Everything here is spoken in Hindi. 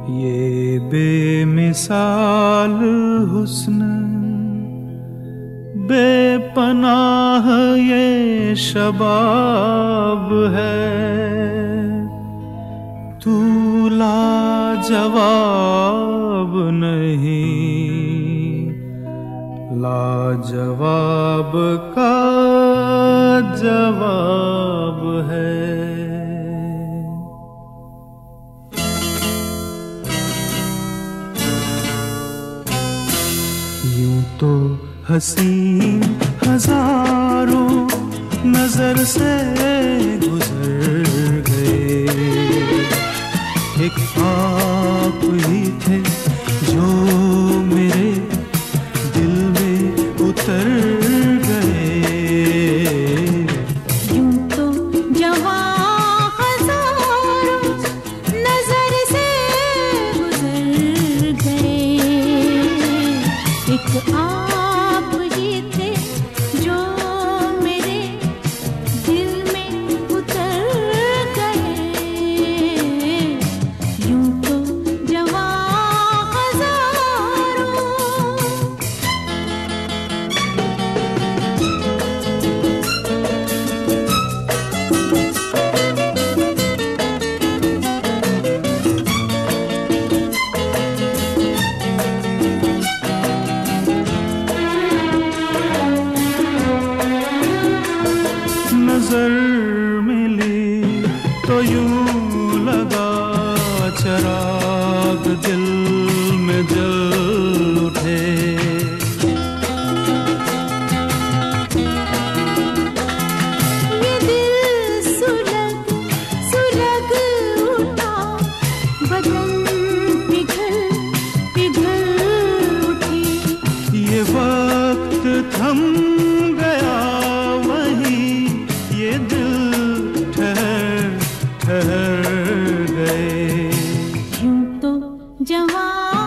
ये बेमिसाल हुस्न, बेपनाह ये शबाब है, तू लाजवाब नहीं, लाजवाब का जवाब है। यूं तो हसीन हजारों नजर से गुजर गए, एक आप ही थे जो मेरे दिल में उतर गए। यूं तो जवां हजारों नजर से गुजर गए, एक आप ही थे जो मेरे दिल में उतर गए। यूं तो जवां हजारों नजर मिली तो यूं लगा चराग दिल में जल उठे। ये दिल सुलग सुलग उठा, बदन पिघल पिघल उठी। ये वक्त थम गया वहीं, ये दिल ठहर ठहर गए। यूं तो जवां